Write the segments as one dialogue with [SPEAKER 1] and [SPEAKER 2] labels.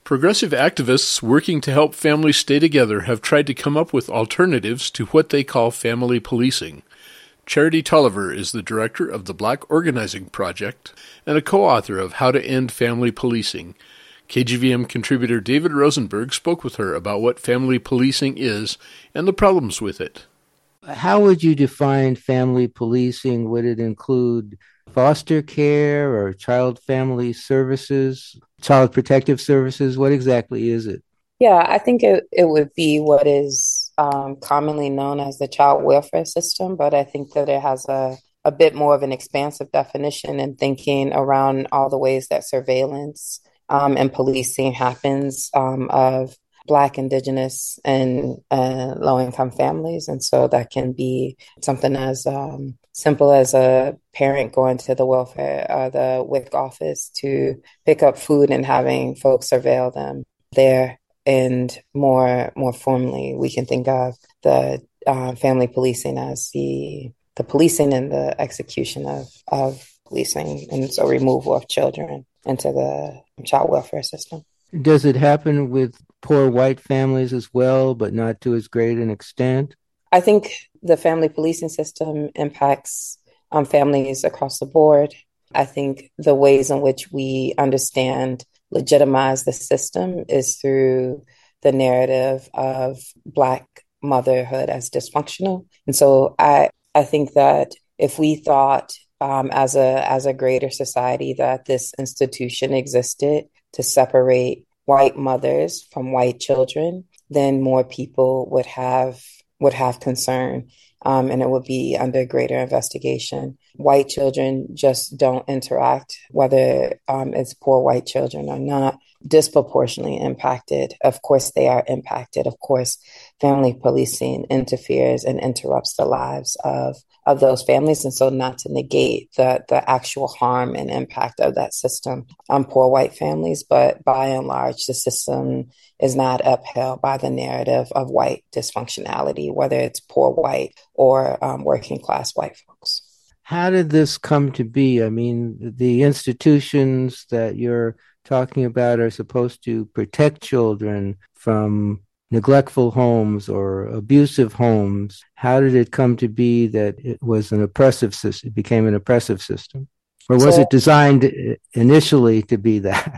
[SPEAKER 1] Progressive activists working to help families stay together have tried to come up with alternatives to what they call family policing. Charity Tulliver is the director of the Black Organizing Project and a co-author of How to End Family Policing. KGVM contributor David Rosenberg spoke with her about what family policing is and the problems with it.
[SPEAKER 2] How would you define family policing? Would it include foster care or child family services, child protective services? What exactly is it?
[SPEAKER 3] Yeah, I think it would be what is commonly known as the child welfare system, but I think that it has a bit more of an expansive definition and thinking around all the ways that surveillance and policing happens of Black, Indigenous, and low-income families. And so that can be something as simple as a parent going to the welfare, the WIC office to pick up food and having folks surveil them there. And more formally, we can think of the family policing as the policing and the execution of policing, and so removal of children into the child welfare system.
[SPEAKER 2] Does it happen with poor white families as well, but not to as great an extent?
[SPEAKER 3] I think the family policing system impacts families across the board. I think the ways in which we legitimize the system is through the narrative of Black motherhood as dysfunctional. And so I think that if we thought as a greater society that this institution existed to separate white mothers from white children, then more people would have concern, and it would be under greater investigation. White children just don't interact, whether it's poor white children or not, disproportionately impacted. Of course, they are impacted. Of course, family policing interferes and interrupts the lives of those families. And so not to negate the actual harm and impact of that system on poor white families, but by and large, the system is not upheld by the narrative of white dysfunctionality, whether it's poor white or working class white folks.
[SPEAKER 2] How did this come to be? I mean, the institutions that you're talking about are supposed to protect children from neglectful homes or abusive homes. How did it come to be that it was an oppressive system? It became an oppressive system, or was it designed initially to be that?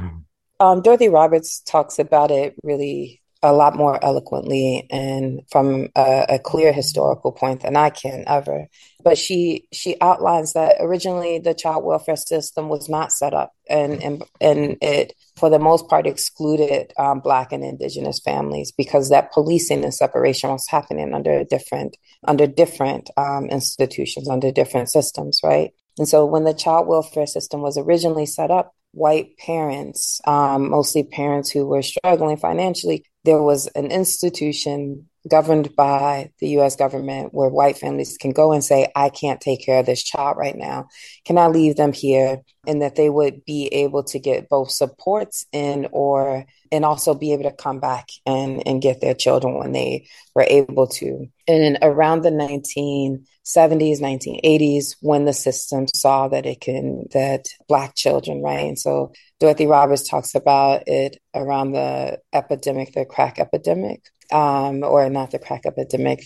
[SPEAKER 3] Dorothy Roberts talks about it really a lot more eloquently and from a clear historical point than I can ever. But she outlines that originally the child welfare system was not set up, and it, for the most part, excluded Black and Indigenous families because that policing and separation was happening under different institutions, under different systems, right? And so when the child welfare system was originally set up, white parents, mostly parents who were struggling financially, there was an institution governed by the U.S. government where white families can go and say, I can't take care of this child right now. Can I leave them here? And that they would be able to get both supports and also be able to come back and get their children when they were able to. And around the 1970s, 1980s, when the system saw that Black children, right? And so Dorothy Roberts talks about it around the crack epidemic, or not the crack epidemic,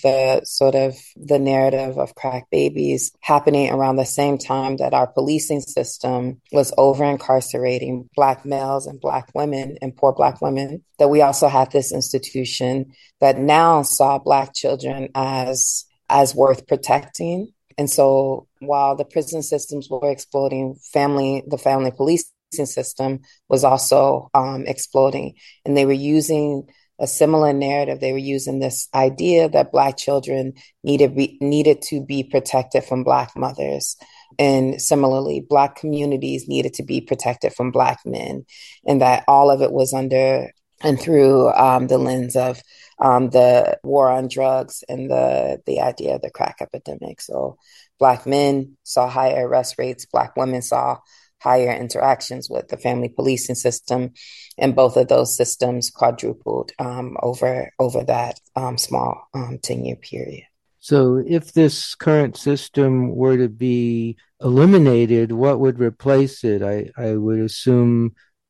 [SPEAKER 3] the narrative of crack babies happening around the same time that our policing system was over-incarcerating Black males and Black women and poor Black women, that we also had this institution that now saw Black children as worth protecting. And so while the prison systems were exploding, the family policing system was also exploding. And they were using a similar narrative. They were using this idea that Black children needed to be protected from Black mothers. And similarly, Black communities needed to be protected from Black men. And that all of it was under and through the lens of the war on drugs and the idea of the crack epidemic. So Black men saw higher arrest rates, Black women saw higher interactions with the family policing system, and both of those systems quadrupled over that small 10-year period.
[SPEAKER 2] So if this current system were to be eliminated, what would replace it? I would assume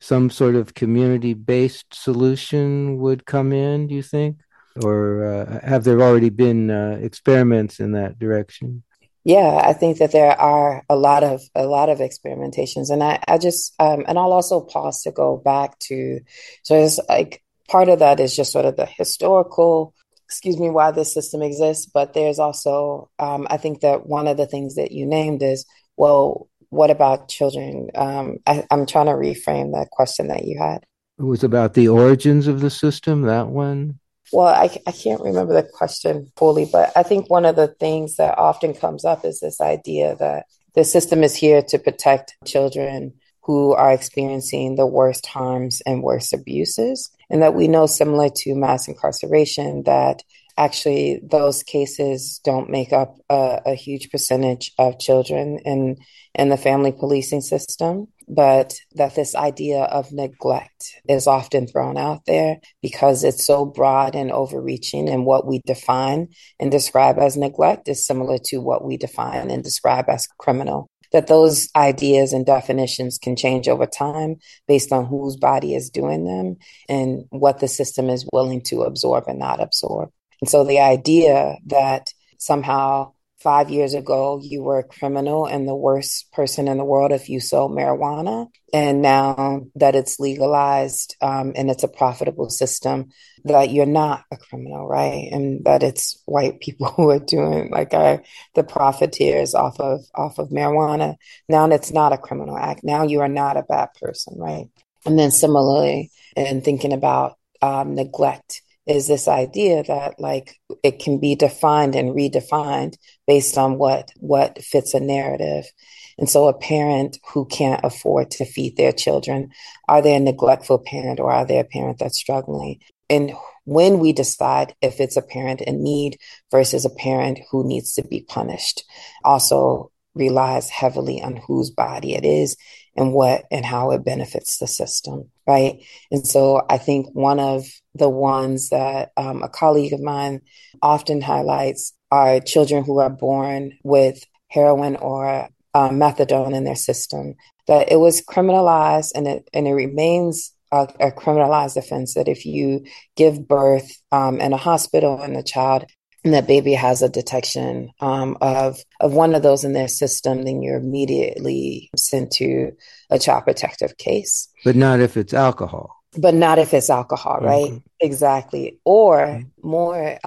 [SPEAKER 2] some sort of community-based solution would come in, do you think? Or have there already been experiments in that direction?
[SPEAKER 3] Yeah, I think that there are a lot of experimentations, and I just and I'll also pause to go back to, so it's like part of that is just sort of the historical, excuse me, why this system exists, but there's also I think that one of the things that you named is, well, what about children? I'm trying to reframe that question that you had.
[SPEAKER 2] It was about the origins of the system, that one.
[SPEAKER 3] Well, I can't remember the question fully, but I think one of the things that often comes up is this idea that the system is here to protect children who are experiencing the worst harms and worst abuses. And that we know, similar to mass incarceration, that actually those cases don't make up a huge percentage of children in the family policing system, but that this idea of neglect is often thrown out there because it's so broad and overreaching, and what we define and describe as neglect is similar to what we define and describe as criminal. That those ideas and definitions can change over time based on whose body is doing them and what the system is willing to absorb and not absorb. And so the idea that somehow 5 years ago you were a criminal and the worst person in the world if you sold marijuana, and now that it's legalized and it's a profitable system, that you're not a criminal, right? And that it's white people who are doing the profiteers off of marijuana. Now it's not a criminal act. Now you are not a bad person, right? And then similarly, in thinking about neglect, is this idea that it can be defined and redefined based on what fits a narrative. And so a parent who can't afford to feed their children, are they a neglectful parent or are they a parent that's struggling? And when we decide if it's a parent in need versus a parent who needs to be punished, also relies heavily on whose body it is and what and how it benefits the system, right? And so I think one of the ones that a colleague of mine often highlights are children who are born with heroin or methadone in their system, that it was criminalized and it remains a criminalized offense, that if you give birth in a hospital and the child and that baby has a detection of one of those in their system, then you're immediately sent to a child protective case.
[SPEAKER 2] But not if it's alcohol.
[SPEAKER 3] But not if it's alcohol, right? Mm-hmm. Exactly. Or more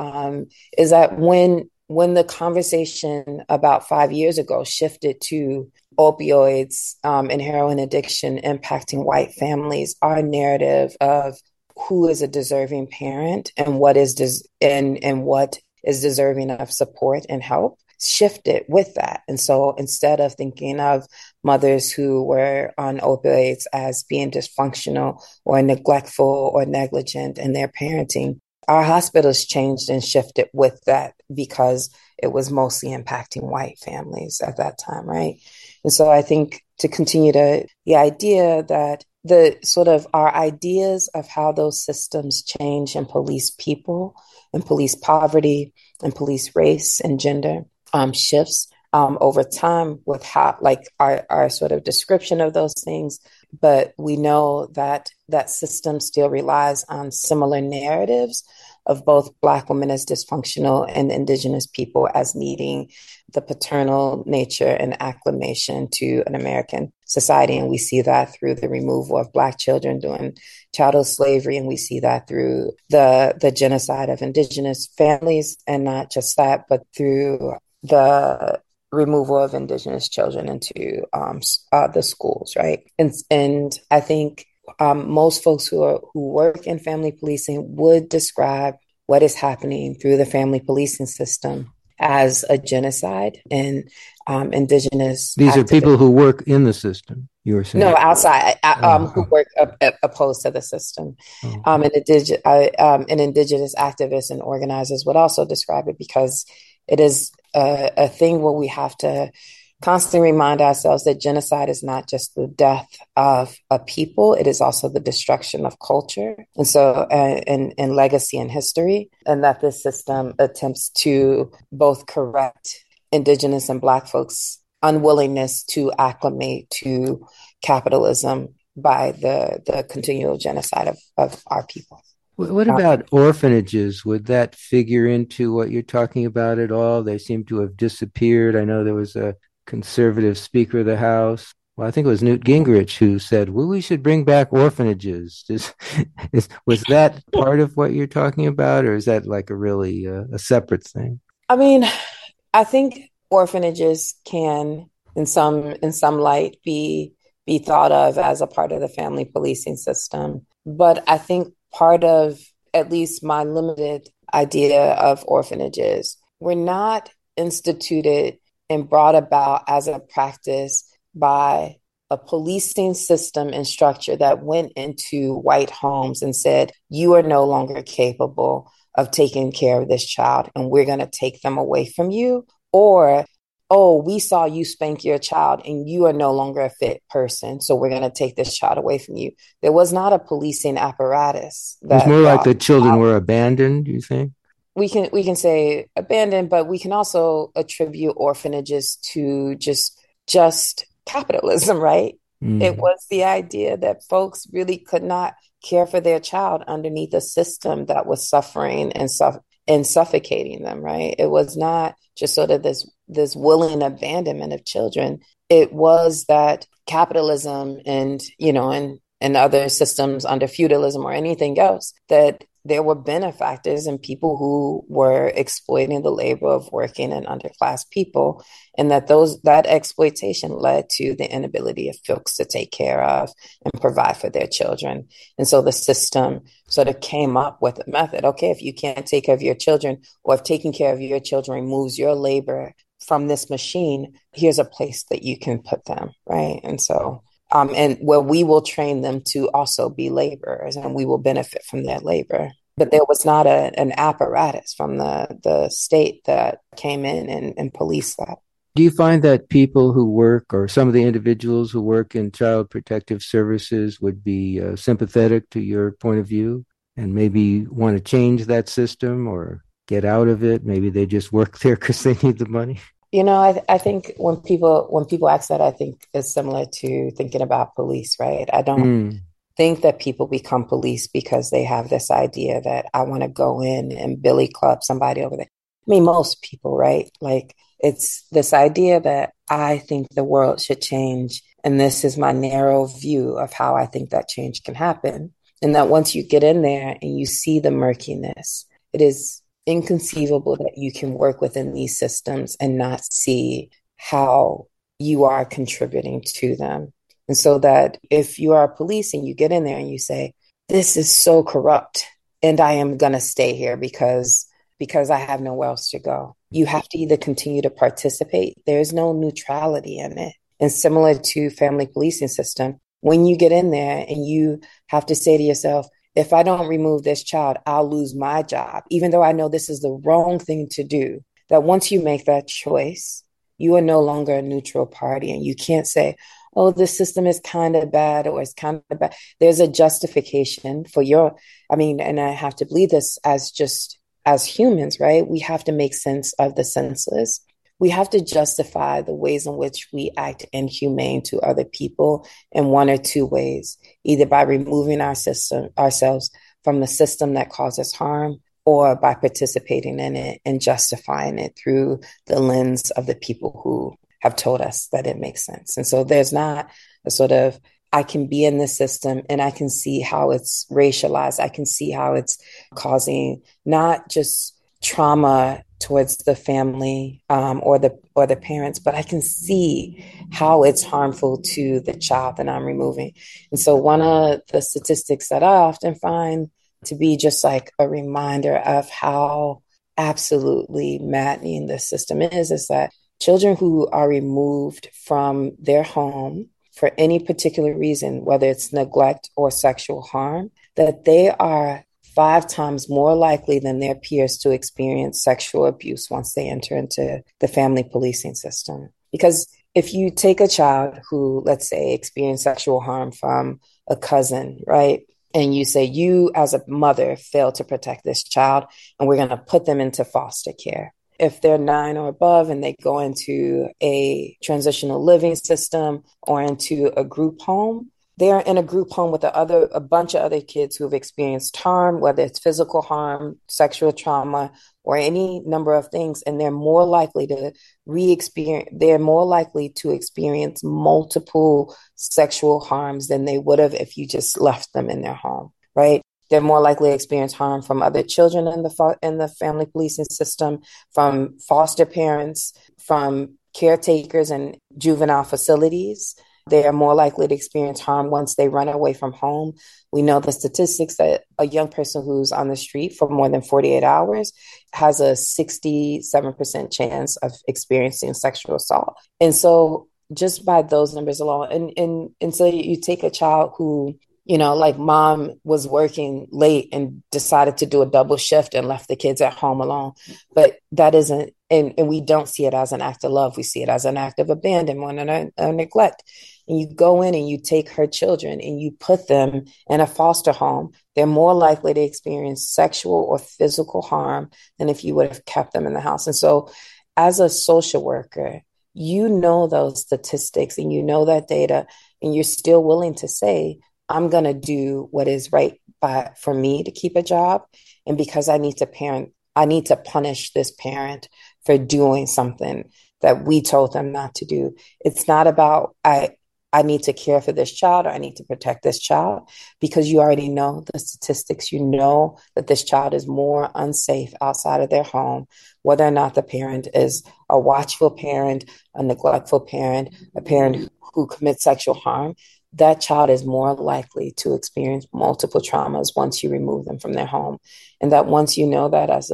[SPEAKER 3] is that when the conversation about 5 years ago shifted to opioids and heroin addiction impacting white families, our narrative of who is a deserving parent and what is what is deserving of support and help shifted with that. And so instead of thinking of mothers who were on opioids as being dysfunctional or neglectful or negligent in their parenting, our hospitals changed and shifted with that because it was mostly impacting white families at that time, right? And so I think to continue the idea that the sort of our ideas of how those systems change and police people and police poverty and police race and gender shifts over time with how our sort of description of those things. But we know that that system still relies on similar narratives of both Black women as dysfunctional and Indigenous people as needing the paternal nature and acclimation to an American society. And we see that through the removal of Black children during chattel slavery. And we see that through the genocide of Indigenous families. And not just that, but through the removal of Indigenous children into the schools, right? And I think most folks who work in family policing would describe what is happening through the family policing system as a genocide and Indigenous.
[SPEAKER 2] These are people who work in the system, you were saying?
[SPEAKER 3] No, outside, who work opposed to the system. And Indigenous activists and organizers would also describe it because it is a thing where we have to constantly remind ourselves that genocide is not just the death of a people, it is also the destruction of culture. And so, and legacy and history, and that this system attempts to both correct Indigenous and Black folks' unwillingness to acclimate to capitalism by the continual genocide of our people.
[SPEAKER 2] What about orphanages? Would that figure into what you're talking about at all? They seem to have disappeared. I know there was a conservative Speaker of the House. Well, I think it was Newt Gingrich who said, well, we should bring back orphanages. Was that part of what you're talking about, or is that like a really a separate thing?
[SPEAKER 3] I mean, I think orphanages can, in some light, be thought of as a part of the family policing system. But I think part of at least my limited idea of orphanages were not instituted and brought about as a practice by a policing system and structure that went into white homes and said, you are no longer capable of taking care of this child and we're going to take them away from you. Or, oh, we saw you spank your child and you are no longer a fit person, so we're going to take this child away from you. There was not a policing apparatus.
[SPEAKER 2] It was more like the children were abandoned, do you think?
[SPEAKER 3] We can say abandoned, but we can also attribute orphanages to just capitalism, right? It was the idea that folks really could not care for their child underneath a system that was suffering and suffocating them, right? It was not just sort of this willing abandonment of children. It was that capitalism and other systems under feudalism or anything else, that there were benefactors and people who were exploiting the labor of working and underclass people, and that exploitation led to the inability of folks to take care of and provide for their children. And so the system sort of came up with a method. Okay, if you can't take care of your children, or if taking care of your children removes your labor from this machine, here's a place that you can put them, right? And so and where we will train them to also be laborers and we will benefit from their labor. But there was not an apparatus from the state that came in and policed that.
[SPEAKER 2] Do you find that people who work, or some of the individuals who work in child protective services, would be sympathetic to your point of view and maybe want to change that system or get out of it? Maybe they just work there because they need the money.
[SPEAKER 3] I think when people ask that, I think it's similar to thinking about police, right? I don't think that people become police because they have this idea that I want to go in and billy club somebody over there. I mean, most people, right? Like, it's this idea that I think the world should change, and this is my narrow view of how I think that change can happen. And that once you get in there and you see the murkiness, it is inconceivable that you can work within these systems and not see how you are contributing to them. And so that if you are police and you get in there and you say, this is so corrupt and I am going to stay here because I have nowhere else to go, you have to either continue to participate. There's no neutrality in it. And similar to family policing system, when you get in there and you have to say to yourself, if I don't remove this child, I'll lose my job, even though I know this is the wrong thing to do, that once you make that choice, you are no longer a neutral party. And you can't say, oh, the system is kind of bad or it's kind of bad. There's a justification for and I have to believe this as humans, right? We have to make sense of the senseless. We have to justify the ways in which we act inhumane to other people in one or two ways, either by removing ourselves from the system that causes harm, or by participating in it and justifying it through the lens of the people who have told us that it makes sense. And so there's not a sort of, I can be in this system and I can see how it's racialized. I can see how it's causing not just trauma towards the family or the parents, but I can see how it's harmful to the child that I'm removing. And so one of the statistics that I often find to be just like a reminder of how absolutely maddening the system is that children who are removed from their home for any particular reason, whether it's neglect or sexual harm, that they are 5 times more likely than their peers to experience sexual abuse once they enter into the family policing system. Because if you take a child who, let's say, experienced sexual harm from a cousin, right? And you say, you as a mother failed to protect this child, and we're going to put them into foster care. If they're 9 or above and they go into a transitional living system or into a group home, they're in a group home with a bunch of other kids who have experienced harm, whether it's physical harm, sexual trauma, or any number of things, and they're more likely to experience multiple sexual harms than they would have if you just left them in their home, right? They're more likely to experience harm from other children in the family policing system, from foster parents, from caretakers in juvenile facilities. They are more likely to experience harm once they run away from home. We know the statistics that a young person who's on the street for more than 48 hours has a 67% chance of experiencing sexual assault. And so just by those numbers alone, and so you take a child who, like mom was working late and decided to do a double shift and left the kids at home alone. But that isn't, and we don't see it as an act of love. We see it as an act of abandonment and neglect. And you go in and you take her children and you put them in a foster home, they're more likely to experience sexual or physical harm than if you would have kept them in the house. And so as a social worker, you know those statistics and you know that data, and you're still willing to say, I'm going to do what is right for me to keep a job. And because I need to punish this parent for doing something that we told them not to do. It's not about, I need to care for this child or I need to protect this child, because you already know the statistics. You know that this child is more unsafe outside of their home, whether or not the parent is a watchful parent, a neglectful parent, a parent who commits sexual harm. That child is more likely to experience multiple traumas once you remove them from their home. And that once you know that as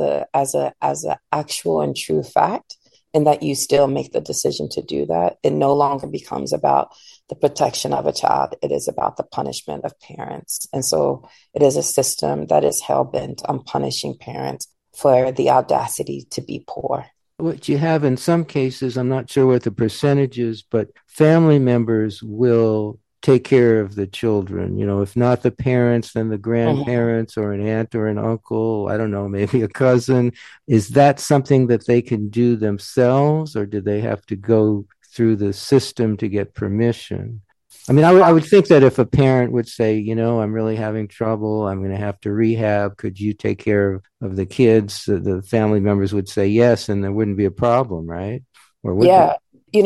[SPEAKER 3] a actual and true fact, and that you still make the decision to do that, it no longer becomes about the protection of a child. It is about the punishment of parents. And so it is a system that is hell-bent on punishing parents for the audacity to be poor.
[SPEAKER 2] What you have in some cases, I'm not sure what the percentage is, but family members will take care of the children. If not the parents, then the grandparents or an aunt or an uncle, I don't know, maybe a cousin. Is that something that they can do themselves, or do they have to go through the system to get permission? I mean, I would think that if a parent would say, I'm really having trouble, I'm going to have to rehab, could you take care of the kids? The family members would say yes, and there wouldn't be a problem, right? Or would
[SPEAKER 3] Yeah.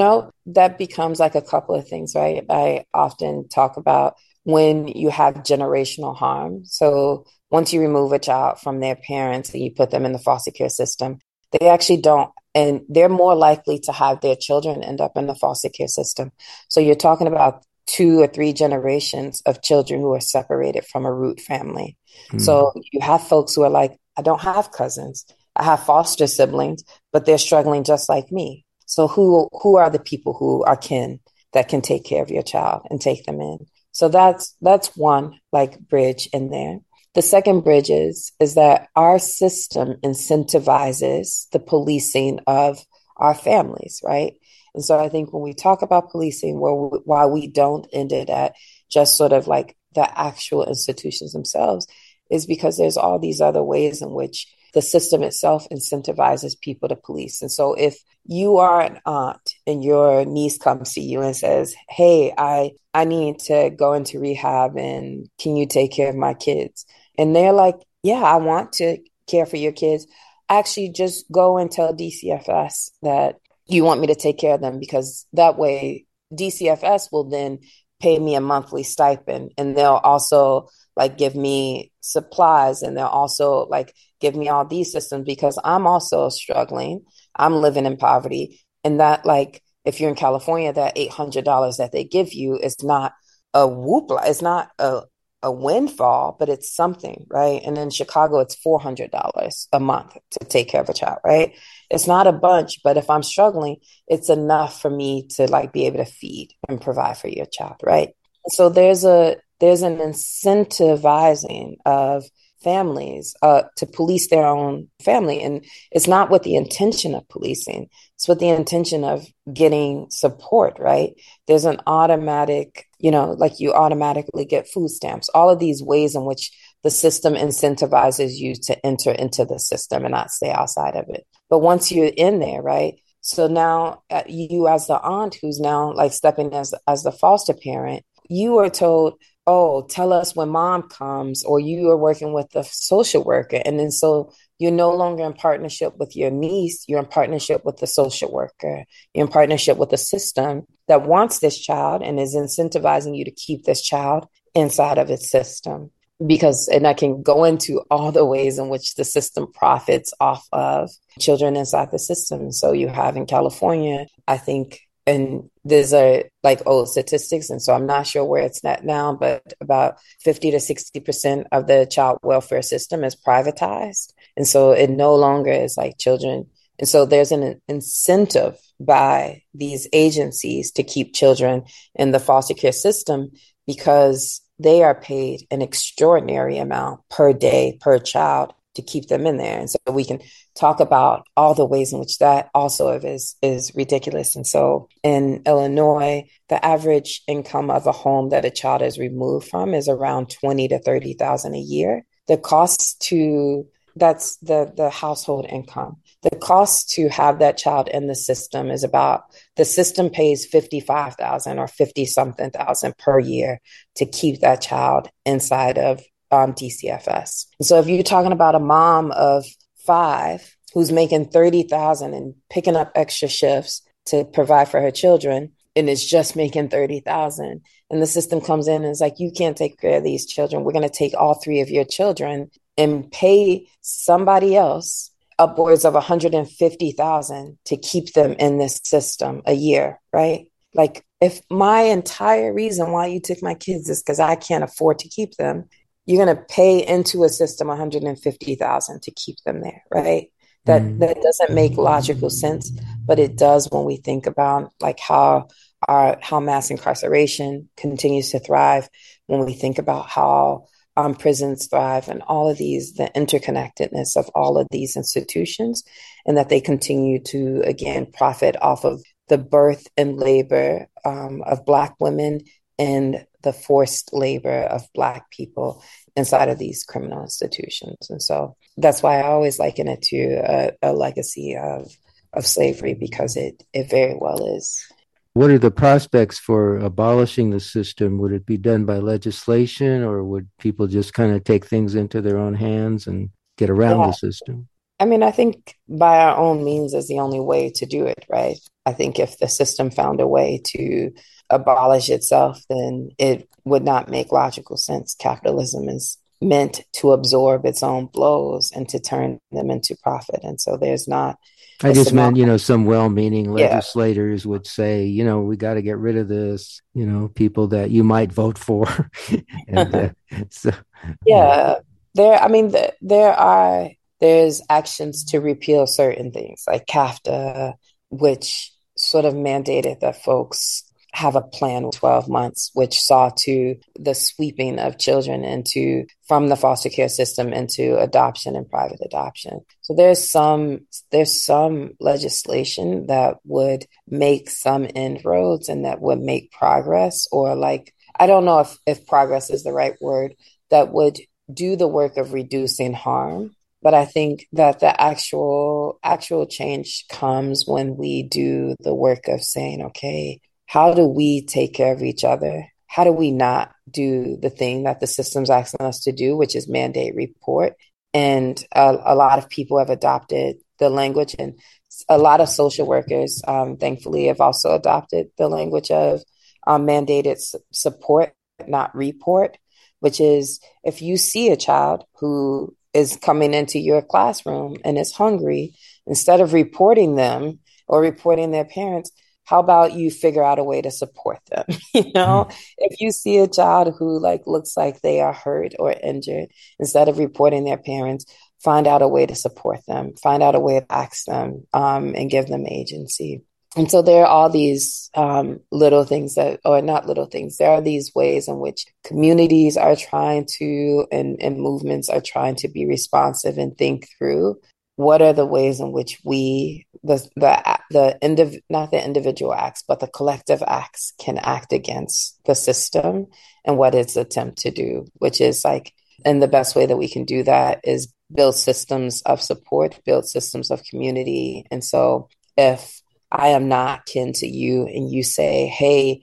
[SPEAKER 3] That becomes like a couple of things, right? I often talk about when you have generational harm. So once you remove a child from their parents and you put them in the foster care system, they actually don't, and they're more likely to have their children end up in the foster care system. So you're talking about 2 or 3 generations of children who are separated from a root family. So you have folks who are like, I don't have cousins. I have foster siblings, but they're struggling just like me. So who are the people who are kin that can take care of your child and take them in? So that's one like bridge in there. The second bridge is that our system incentivizes the policing of our families, right? And so I think when we talk about policing, why we don't end it at just sort of like the actual institutions themselves is because there's all these other ways in which the system itself incentivizes people to police. And so if you are an aunt and your niece comes to you and says, hey, I need to go into rehab and can you take care of my kids? And they're like, yeah, I want to care for your kids. Actually, just go and tell DCFS that you want me to take care of them, because that way DCFS will then pay me a monthly stipend, and they'll also like give me supplies, and they'll also like give me all these systems because I'm also struggling. I'm living in poverty. And that, like, if you're in California, that $800 that they give you is not a whoop, it's not a windfall, but it's something, right? And in Chicago, it's $400 a month to take care of a child, right? It's not a bunch, but if I'm struggling, it's enough for me to like be able to feed and provide for your child, right? So there's an incentivizing of families to police their own family. And it's not with the intention of policing. It's with the intention of getting support, right? There's an automatic, like you automatically get food stamps, all of these ways in which the system incentivizes you to enter into the system and not stay outside of it. But once you're in there, right? So now you as the aunt who's now like stepping as the foster parent, you are told, oh, tell us when mom comes, or you are working with the social worker. And then so you're no longer in partnership with your niece, you're in partnership with the social worker, you're in partnership with the system that wants this child and is incentivizing you to keep this child inside of its system. Because, and I can go into all the ways in which the system profits off of children inside the system. So you have in California, I think, and these are like old statistics, and so I'm not sure where it's at now, but about 50 to 60% of the child welfare system is privatized. And so it no longer is like children. And so there's an incentive by these agencies to keep children in the foster care system because they are paid an extraordinary amount per day, per child, to keep them in there. And so we can talk about all the ways in which that also is ridiculous. And so in Illinois, the average income of a home that a child is removed from is around 20 to 30,000 a year. The cost to that's the household income. The cost to have that child in the system is about, the system pays 55,000 or 50 something thousand per year to keep that child inside of DCFS. And so if you're talking about a mom of 5 who's making 30,000 and picking up extra shifts to provide for her children, and is just making 30,000, and the system comes in and is like, you can't take care of these children. We're going to take all 3 of your children and pay somebody else upwards of 150,000 to keep them in this system a year, right? Like, if my entire reason why you took my kids is because I can't afford to keep them, you're going to pay into a system 150,000 to keep them there, right? That doesn't make logical sense, but it does when we think about like how mass incarceration continues to thrive, when we think about how prisons thrive, and all of these, the interconnectedness of all of these institutions, and that they continue to, again, profit off of the birth and labor of Black women and the forced labor of Black people inside of these criminal institutions. And so that's why I always liken it to a legacy of slavery, because it very well is.
[SPEAKER 2] What are the prospects for abolishing the system? Would it be done by legislation, or would people just kind of take things into their own hands and get around the system?
[SPEAKER 3] I mean, I think by our own means is the only way to do it, right? I think if the system found a way to abolish itself, then it would not make logical sense. Capitalism is meant to absorb its own blows and to turn them into profit. And so there's not.
[SPEAKER 2] I just meant, some well-meaning legislators would say, we got to get rid of this, people that you might vote for. And,
[SPEAKER 3] there's actions to repeal certain things like CAFTA, which sort of mandated that folks have a plan 12 months, which saw to the sweeping of children from the foster care system into adoption and private adoption. So there's some legislation that would make some inroads and that would make progress, or like, I don't know if progress is the right word, that would do the work of reducing harm. But I think that the actual change comes when we do the work of saying, okay, how do we take care of each other? How do we not do the thing that the system's asking us to do, which is mandate report? And a lot of people have adopted the language, and a lot of social workers, thankfully, have also adopted the language of mandated support, not report, which is if you see a child who is coming into your classroom and is hungry, instead of reporting them or reporting their parents, how about you figure out a way to support them? If you see a child who looks like they are hurt or injured, instead of reporting their parents, find out a way to support them, find out a way to ask them, and give them agency. And so there are all these little things there are these ways in which communities are trying to, and movements are trying to be responsive and think through what are the ways in which we, not the individual acts, but the collective acts can act against the system and what its attempt to do, which is and the best way that we can do that is build systems of support, build systems of community. And so if I am not kin to you and you say, hey,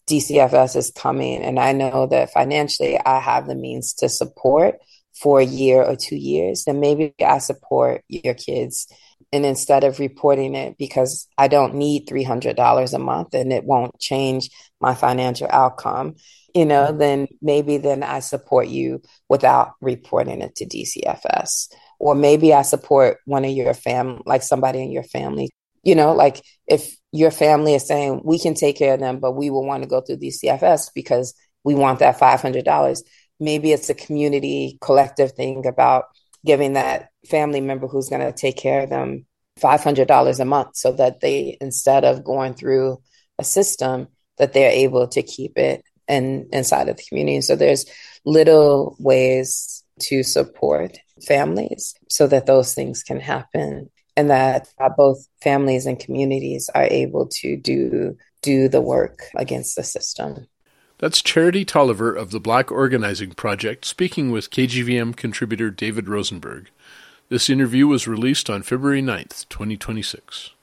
[SPEAKER 3] DCFS is coming, and I know that financially I have the means to support for a year or 2 years, then maybe I support your kids. And instead of reporting it because I don't need $300 a month and it won't change my financial outcome, then maybe then I support you without reporting it to DCFS. Or maybe I support one of your family, like somebody in your family, like if your family is saying we can take care of them, but we will want to go through DCFS because we want that $500. Maybe it's a community collective thing about giving that family member who's going to take care of them $500 a month so that they, instead of going through a system, that they're able to keep it inside of the community. So there's little ways to support families so that those things can happen, and that both families and communities are able to do the work against the system.
[SPEAKER 1] That's Charity Tolliver of the Black Organizing Project speaking with KGVM contributor David Rosenberg. This interview was released on February 9th, 2026.